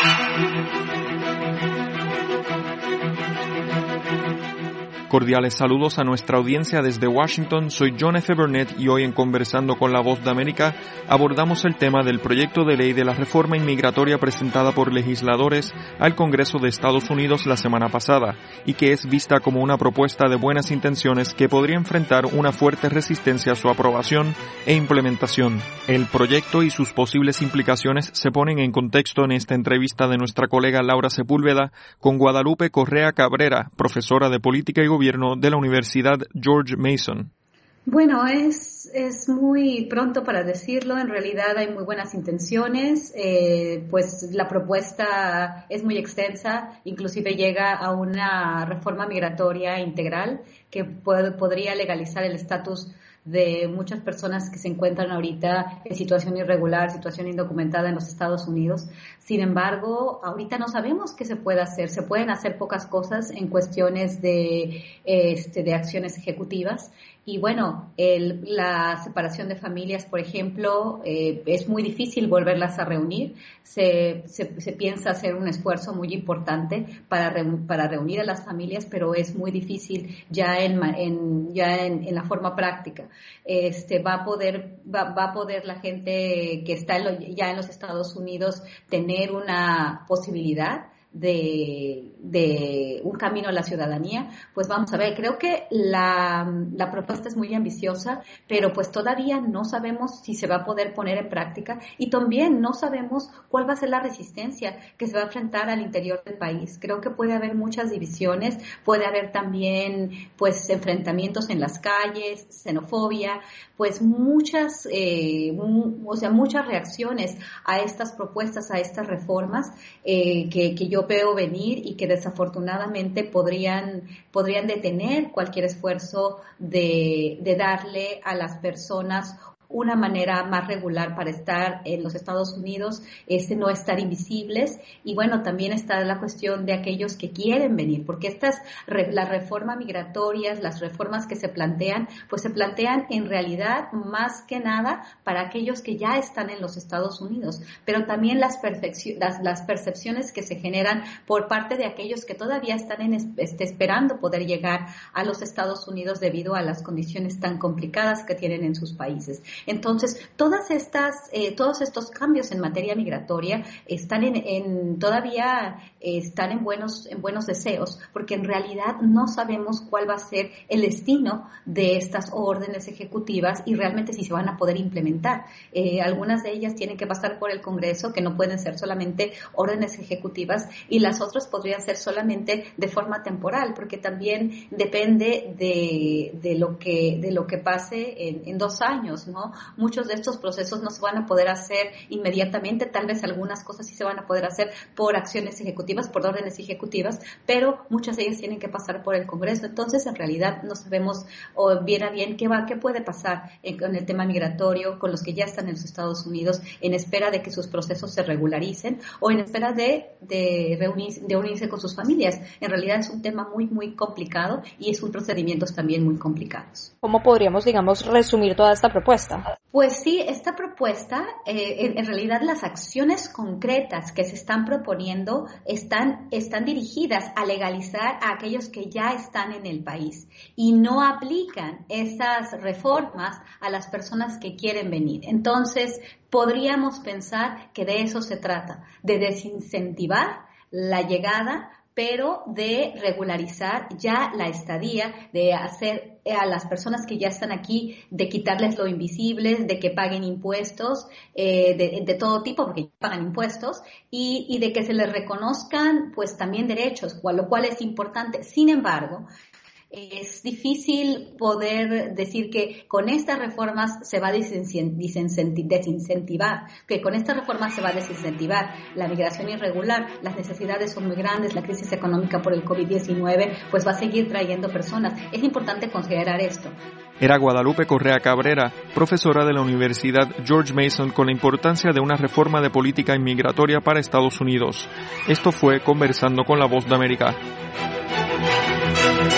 Cordiales saludos a nuestra audiencia desde Washington. Soy John F. Burnett y hoy en Conversando con la Voz de América abordamos el tema del proyecto de ley de la reforma inmigratoria presentada por legisladores al Congreso de Estados Unidos la semana pasada y que es vista como una propuesta de buenas intenciones que podría enfrentar una fuerte resistencia a su aprobación e implementación. El proyecto y sus posibles implicaciones se ponen en contexto en esta entrevista de nuestra colega Laura Sepúlveda con Guadalupe Correa Cabrera, profesora de Política y Gobierno de la Universidad George Mason. Bueno, es muy pronto para decirlo. En realidad hay muy buenas intenciones, pues la propuesta es muy extensa, inclusive llega a una reforma migratoria integral que podría legalizar el estatus de muchas personas que se encuentran ahorita en situación irregular, situación indocumentada en los Estados Unidos. Sin embargo, ahorita no sabemos qué se puede hacer. Se pueden hacer pocas cosas en cuestiones de acciones ejecutivas. Y bueno, la separación de familias, por ejemplo, es muy difícil volverlas a reunir. Se piensa hacer un esfuerzo muy importante para reunir a las familias, pero es muy difícil ya en la forma práctica. Va a poder la gente que está ya en los Estados Unidos tener una posibilidad de un camino a la ciudadanía. Pues vamos a ver, creo que la propuesta es muy ambiciosa, pero pues todavía no sabemos si se va a poder poner en práctica y también no sabemos cuál va a ser la resistencia que se va a enfrentar al interior del país. Creo que puede haber muchas divisiones, puede haber también pues enfrentamientos en las calles, xenofobia, pues muchas reacciones a estas propuestas, a estas reformas que yo veo venir y que desafortunadamente podrían detener cualquier esfuerzo de darle a las personas una manera más regular para estar en los Estados Unidos, no estar invisibles. Y bueno, también está la cuestión de aquellos que quieren venir, porque las reformas migratorias, las reformas que se plantean, pues se plantean en realidad más que nada para aquellos que ya están en los Estados Unidos, pero también las percepciones que se generan por parte de aquellos que todavía están esperando poder llegar a los Estados Unidos debido a las condiciones tan complicadas que tienen en sus países. Entonces, todos estos cambios en materia migratoria todavía están en buenos deseos, porque en realidad no sabemos cuál va a ser el destino de estas órdenes ejecutivas y realmente si se van a poder implementar. Algunas de ellas tienen que pasar por el Congreso, que no pueden ser solamente órdenes ejecutivas, y las otras podrían ser solamente de forma temporal, porque también depende de lo que pase en 2 años, ¿no? Muchos de estos procesos no se van a poder hacer inmediatamente, tal vez algunas cosas sí se van a poder hacer por acciones ejecutivas, por órdenes ejecutivas, pero muchas de ellas tienen que pasar por el Congreso. Entonces, en realidad no sabemos bien a bien qué puede pasar con el tema migratorio, con los que ya están en los Estados Unidos, en espera de que sus procesos se regularicen o en espera de unirse con sus familias. En realidad es un tema muy, muy complicado y es un procedimientos también muy complicados. ¿Cómo podríamos, resumir toda esta propuesta? Pues sí, esta propuesta, en realidad las acciones concretas que se están proponiendo están dirigidas a legalizar a aquellos que ya están en el país y no aplican esas reformas a las personas que quieren venir. Entonces, podríamos pensar que de eso se trata, de desincentivar la llegada, pero de regularizar ya la estadía, de hacer a las personas que ya están aquí, de quitarles lo invisible, de que paguen impuestos de todo tipo, porque ya pagan impuestos, y de que se les reconozcan pues también derechos, lo cual es importante. Sin embargo, es difícil poder decir que con estas reformas se va a desincentivar, que con estas reformas se va a desincentivar la migración irregular. Las necesidades son muy grandes, la crisis económica por el COVID-19 pues va a seguir trayendo personas. Es importante considerar esto. Era Guadalupe Correa Cabrera, profesora de la Universidad George Mason, con la importancia de una reforma de política inmigratoria para Estados Unidos. Esto fue Conversando con la Voz de América.